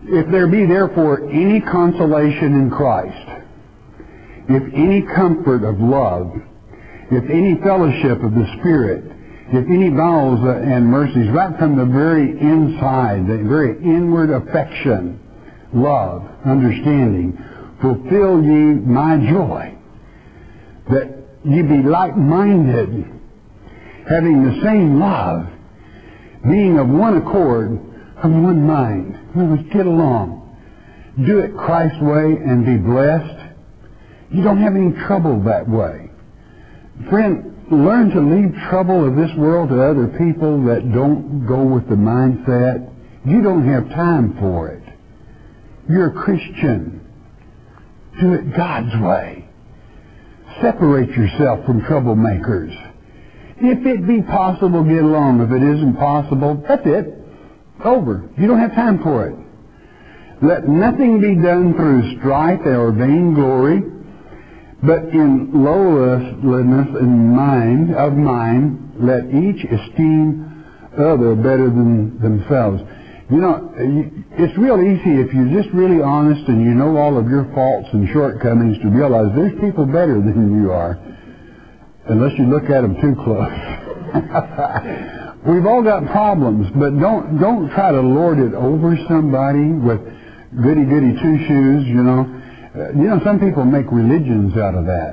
[SPEAKER 1] If there be therefore any consolation in Christ, if any comfort of love, if any fellowship of the Spirit, if any bowels and mercies, right from the very inside, the very inward affection, love, understanding, fulfill ye my joy, that ye be like-minded, having the same love, being of one accord, of one mind. In other words, get along. Do it Christ's way and be blessed. You don't have any trouble that way. Friend, learn to leave trouble of this world to other people that don't go with the mindset. You don't have time for it. You're a Christian. Do it God's way. Separate yourself from troublemakers. If it be possible, get along. If it isn't possible, that's it. Over. You don't have time for it. Let nothing be done through strife or vainglory, but in lowliness in mind of mind, let each esteem other better than themselves. You know, it's real easy if you're just really honest and you know all of your faults and shortcomings to realize there's people better than you are, unless you look at them too close. We've all got problems, but don't don't try to lord it over somebody with goody-goody two-shoes, you know. Uh, you know, some people make religions out of that.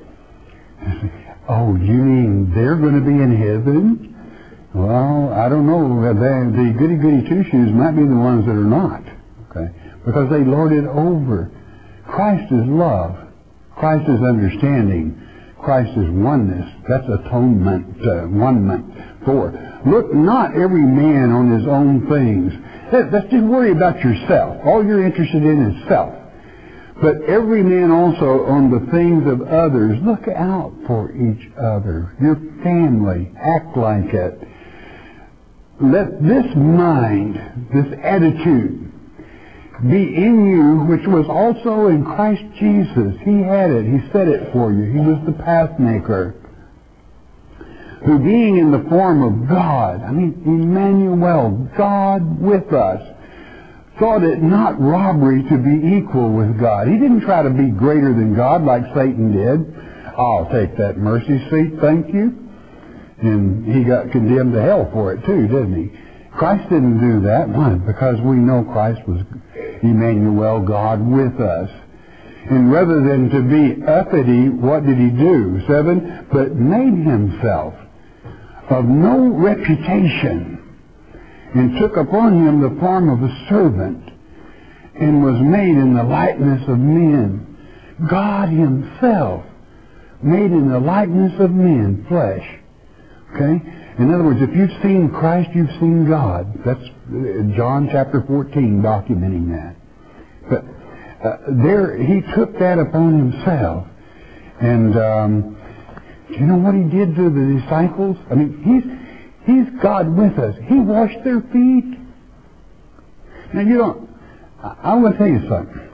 [SPEAKER 1] Oh, you mean they're going to be in heaven? Well, I don't know. They, the goody-goody two-shoes might be the ones that are not, okay? Because they lord it over. Christ is love. Christ is understanding. Christ is oneness. That's atonement, uh, one-ment for. Look not every man on his own things. Let's just worry about yourself. All you're interested in is self. But every man also on the things of others. Look out for each other. Your family. Act like it. Let this mind, this attitude, be in you, which was also in Christ Jesus. He had it. He set it for you. He was the path maker. Who being in the form of God, I mean, Emmanuel, God with us, thought it not robbery to be equal with God. He didn't try to be greater than God like Satan did. I'll take that mercy seat, thank you. And he got condemned to hell for it too, didn't he? Christ didn't do that. Why? Because we know Christ was Emmanuel, God with us. And rather than to be uppity, what did he do? Seven, but made himself of no reputation, and took upon him the form of a servant, and was made in the likeness of men. God himself made in the likeness of men, flesh. Okay? In other words, if you've seen Christ, you've seen God. That's John chapter fourteen documenting that. But uh, there, he took that upon himself. And um, do you know what he did to the disciples? I mean, he's he's God with us. He washed their feet. Now, you don't... I, I want to tell you something.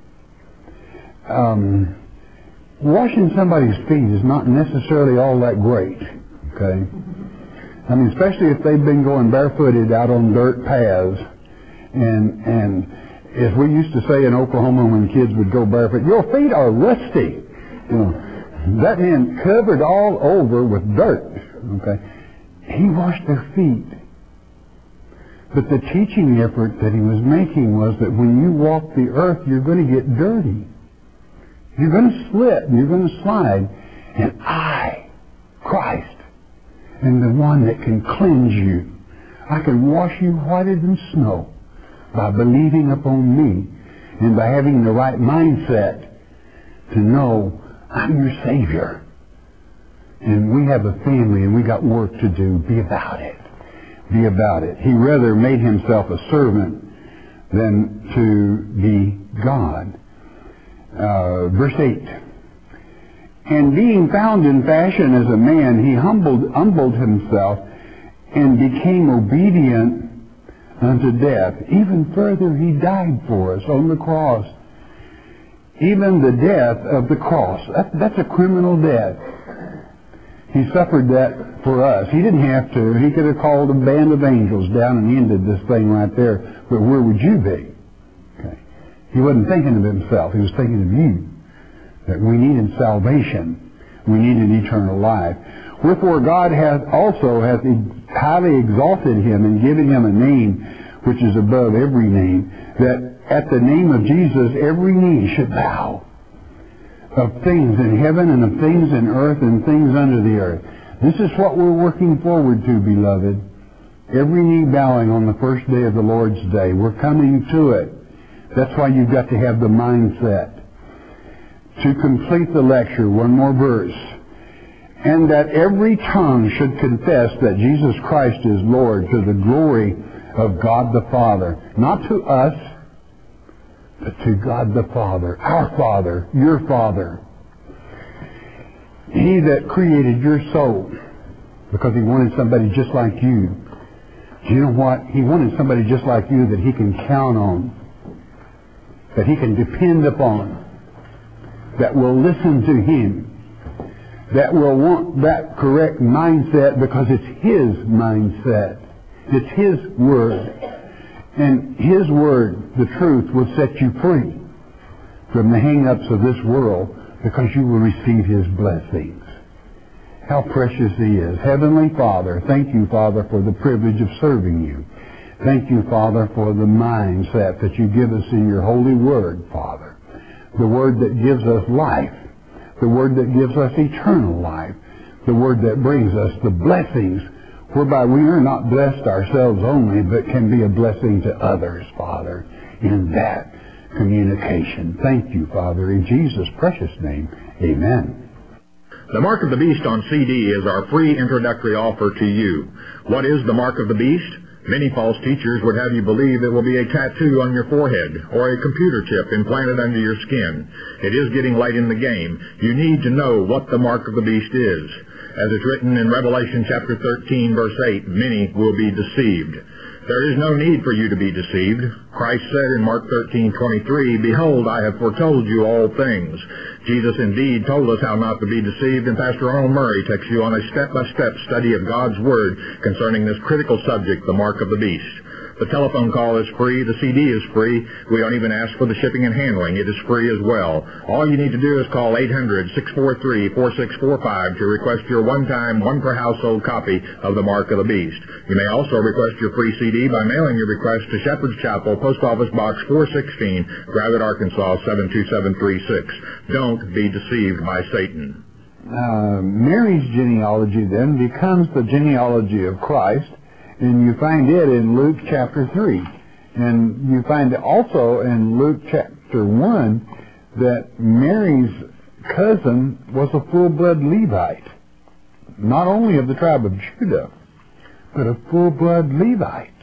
[SPEAKER 1] Um, washing somebody's feet is not necessarily all that great. Okay? I mean, especially if they've been going barefooted out on dirt paths. And, and as we used to say in Oklahoma when kids would go barefoot, your feet are rusty. You know, that man covered all over with dirt. Okay? He washed their feet. But the teaching effort that he was making was that when you walk the earth, you're going to get dirty. You're going to slip. You're going to slide. And I, Christ, am the one that can cleanse you. I can wash you whiter than snow by believing upon me and by having the right mindset to know I'm your Savior. And we have a family and we got work to do. Be about it. Be about it. He rather made himself a servant than to be God. Uh, verse eight. And being found in fashion as a man, he humbled, humbled himself and became obedient unto death. Even further, he died for us on the cross. Even the death of the cross. That, that's a criminal death. He suffered that for us. He didn't have to. He could have called a band of angels down and ended this thing right there. But where would you be? He wasn't thinking of himself. He was thinking of you. That we needed salvation. We needed eternal life. Wherefore God hath also hath highly exalted him and given him a name which is above every name, that at the name of Jesus every knee should bow, of things in heaven and of things in earth and things under the earth. This is what we're working forward to, beloved. Every knee bowing on the first day of the Lord's day. We're coming to it. That's why you've got to have the mindset. To complete the lecture, one more verse. And that every tongue should confess that Jesus Christ is Lord, to the glory of God the Father. Not to us, but to God the Father, our Father, your Father. He that created your soul, because he wanted somebody just like you. Do you know what? He wanted somebody just like you that he can count on, that he can depend upon, that will listen to him, that will want that correct mindset because it's his mindset. It's his word. And his word, the truth, will set you free from the hang-ups of this world because you will receive his blessings. How precious he is. Heavenly Father, thank you, Father, for the privilege of serving you. Thank you, Father, for the mindset that you give us in your holy word, Father. The word that gives us life. The word that gives us eternal life. The word that brings us the blessings whereby we are not blessed ourselves only, but can be a blessing to others, Father, in that communication. Thank you, Father, in Jesus' precious name. Amen.
[SPEAKER 2] The Mark of the Beast on C D is our free introductory offer to you. What is the Mark of the Beast? Many false teachers would have you believe it will be a tattoo on your forehead or a computer chip implanted under your skin. It is getting late in the game. You need to know what the Mark of the Beast is. As it's written in Revelation chapter thirteen, verse eight, many will be deceived. There is no need for you to be deceived. Christ said in Mark thirteen twenty-three, Behold, I have foretold you all things. Jesus indeed told us how not to be deceived, and Pastor Arnold Murray takes you on a step-by-step study of God's Word concerning this critical subject, the Mark of the Beast. The telephone call is free. The C D is free. We don't even ask for the shipping and handling. It is free as well. All you need to do is call eight hundred, six four three, four six four five to request your one-time, one-per-household copy of the Mark of the Beast. You may also request your free C D by mailing your request to Shepherd's Chapel, Post Office Box four sixteen, Gravette, Arkansas, seven two seven three six. Don't be deceived by Satan.
[SPEAKER 1] Uh, Mary's genealogy then becomes the genealogy of Christ. And you find it in Luke chapter three. And you find also in Luke chapter one that Mary's cousin was a full-blood Levite. Not only of the tribe of Judah, but a full-blood Levite.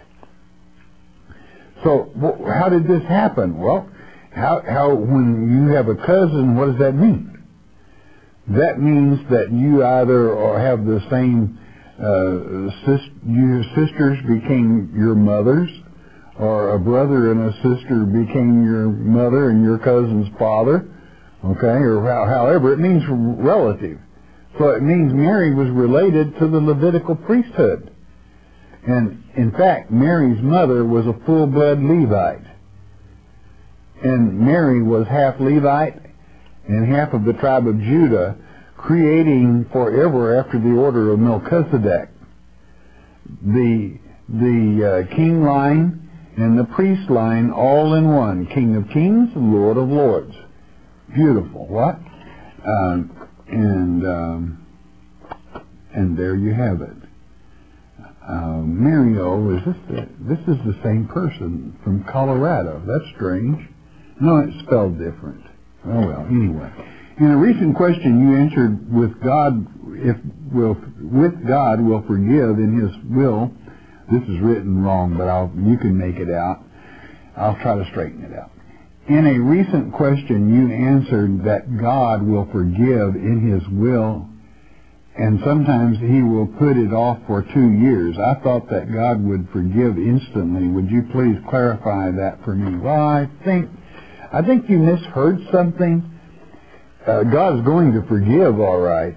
[SPEAKER 1] So how did this happen? Well, how, how when you have a cousin, what does that mean? That means that you either or have the same Uh, sis, your sisters became your mothers, or a brother and a sister became your mother and your cousin's father, okay, or how, however, it means relative. So it means Mary was related to the Levitical priesthood. And in fact, Mary's mother was a full-blood Levite. And Mary was half Levite and half of the tribe of Judah, creating forever after the order of Melchizedek the the uh, king line and the priest line all in one, King of Kings and Lord of Lords. Beautiful, what? Um, and um, and there you have it. Uh, Mario, is this the, this is the same person from Colorado? That's strange. No, it's spelled different. Oh well. Anyway. In a recent question you answered, with God, if will with God will forgive in His will. This is written wrong, but I'll, you can make it out. I'll try to straighten it out. In a recent question you answered that God will forgive in His will, and sometimes He will put it off for two years. I thought that God would forgive instantly. Would you please clarify that for me? Well, I think I think you misheard something. Uh, God is going to forgive, all right,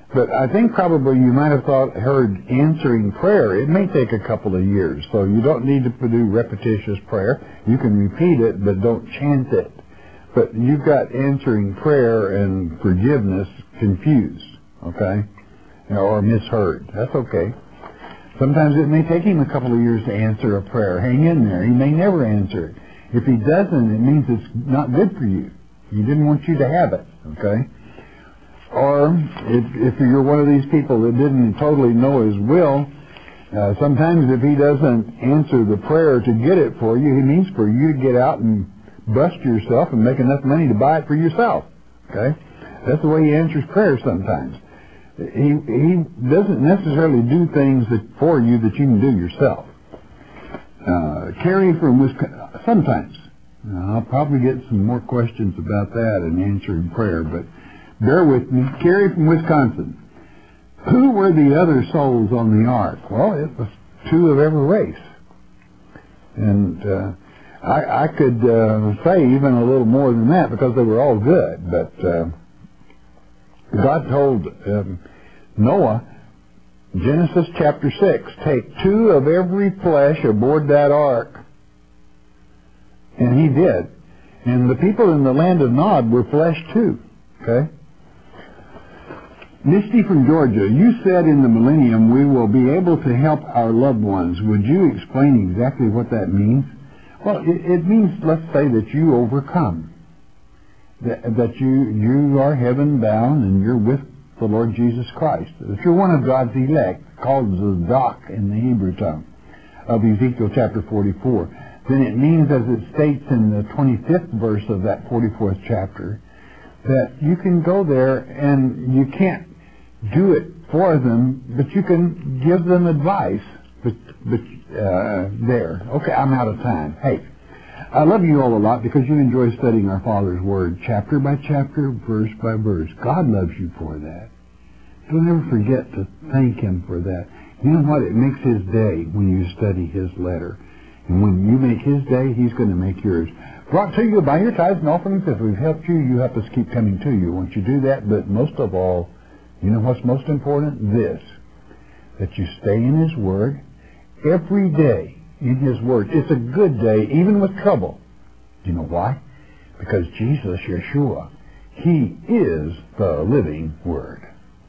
[SPEAKER 1] But I think probably you might have thought, heard answering prayer. It may take a couple of years, so you don't need to do repetitious prayer. You can repeat it, but don't chant it. But you've got answering prayer and forgiveness confused, okay, or misheard. That's okay. Sometimes it may take him a couple of years to answer a prayer. Hang in there. He may never answer it. If he doesn't, it means it's not good for you. He didn't want you to have it, okay? Or if, if you're one of these people that didn't totally know his will, uh, sometimes if he doesn't answer the prayer to get it for you, he means for you to get out and bust yourself and make enough money to buy it for yourself, okay? That's the way he answers prayer sometimes. He he doesn't necessarily do things that, for you that you can do yourself. Uh, Carrie from Wisconsin, sometimes. Now, I'll probably get some more questions about that in answering prayer, but bear with me. Carrie from Wisconsin. Who were the other souls on the ark? Well, it was two of every race. And uh, I, I could uh, say even a little more than that because they were all good, but uh, God told um, Noah, Genesis chapter six, take two of every flesh aboard that ark. And he did. And the people in the land of Nod were flesh too. Okay? Misty from Georgia, you said in the millennium we will be able to help our loved ones. Would you explain exactly what that means? Well, it, it means, let's say, that you overcome. That, that you, you are heaven bound and you're with the Lord Jesus Christ. That you're one of God's elect, called Zadok in the Hebrew tongue of Ezekiel chapter forty-four. Then it means, as it states in the twenty-fifth verse of that forty-fourth chapter, that you can go there and you can't do it for them, but you can give them advice. But, but uh, there. Okay, I'm out of time. Hey, I love you all a lot because you enjoy studying our Father's Word, chapter by chapter, verse by verse. God loves you for that. Don't ever forget to thank Him for that. You know what? It makes His day when you study His letter. And when you make His day, He's going to make yours. Brought to you by your tithes and offerings. If we've helped you, you help us keep coming to you. Once you do that, but most of all, you know what's most important? This. That you stay in His Word every day in His Word. It's a good day, even with trouble. Do you know why? Because Jesus, Yeshua, He is the living Word.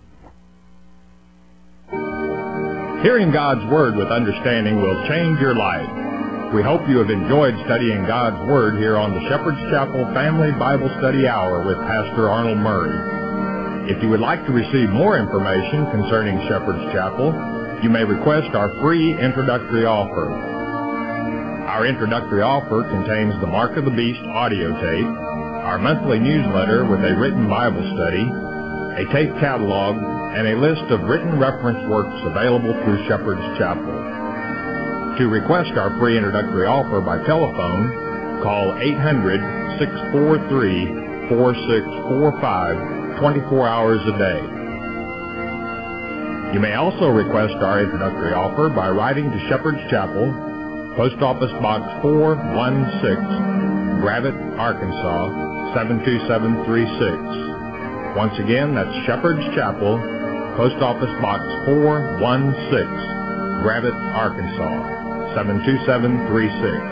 [SPEAKER 2] Hearing God's Word with understanding will change your life. We hope you have enjoyed studying God's Word here on the Shepherd's Chapel Family Bible Study Hour with Pastor Arnold Murray. If you would like to receive more information concerning Shepherd's Chapel, you may request our free introductory offer. Our introductory offer contains the Mark of the Beast audio tape, our monthly newsletter with a written Bible study, a tape catalog, and a list of written reference works available through Shepherd's Chapel. To request our free introductory offer by telephone, call eight hundred, six four three, four six four five twenty-four hours a day. You may also request our introductory offer by writing to Shepherd's Chapel, Post Office Box four one six, Gravette, Arkansas, seven two seven three six. Once again, that's Shepherd's Chapel, Post Office Box four one six, Gravette, Arkansas, seven two seven three six.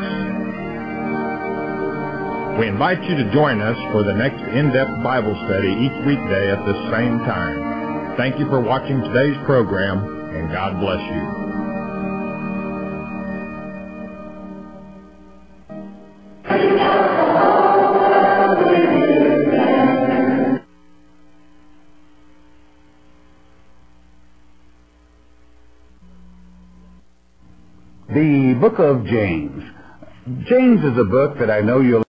[SPEAKER 2] We invite you to join us for the next in-depth Bible study each weekday at this same time. Thank you for watching today's program, and God bless you.
[SPEAKER 1] The book of James. James is a book that I know you'll